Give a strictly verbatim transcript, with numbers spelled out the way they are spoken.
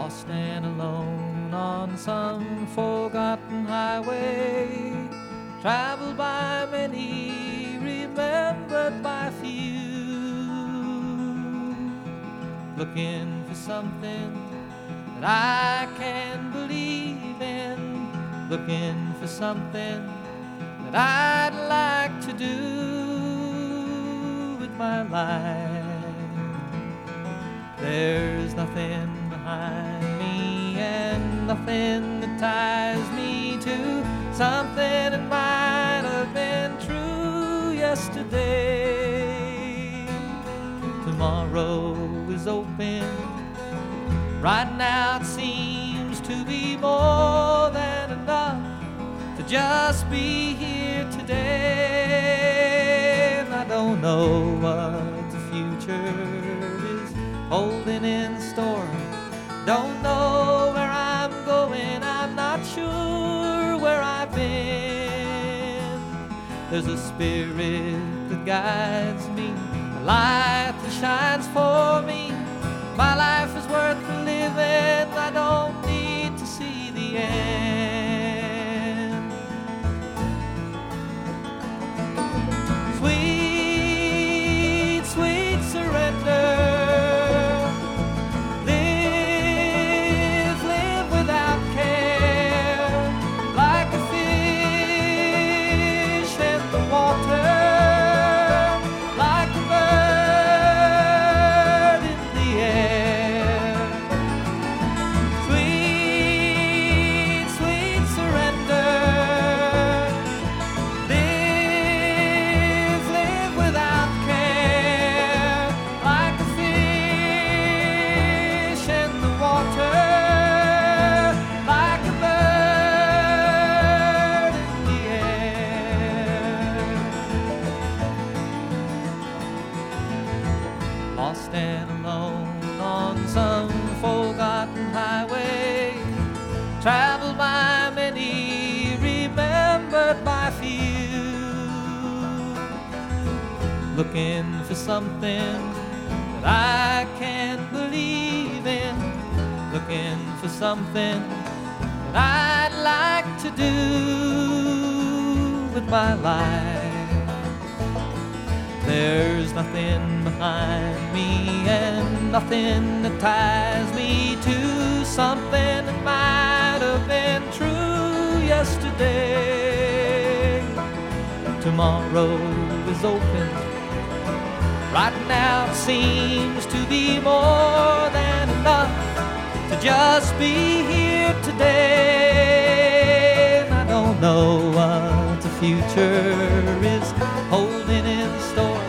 lost and alone on some forgotten highway, traveled by many, remembered by few, looking for something that I can believe in, looking for something that I'd like to do with my life. There's nothing behind me and nothing that ties me to something that might have been true yesterday. Tomorrow is open. Right now it seems to be more than enough to just be here today. And I don't know what the future is holding in store. Don't know where I'm going, I'm not sure where I've been. There's a spirit that guides me, a light that shines for me. My life is worth living, I don't need to see the end. Sweet, sweet surrender. Live, live without care, like a fish in the water, like a bird in the air. Sweet, sweet surrender. Live, live without care, like a fish in the water, like a bird in the air. Lost and alone on some forgotten highway, traveled by many, remembered by few, looking for something that I can't believe in, looking for something that I'd like to do with my life. There's nothing behind me and nothing that ties me to something that might have been true yesterday. Tomorrow is open. Right now it seems to be more than enough to just be here today. And I don't know what the future is holding in store.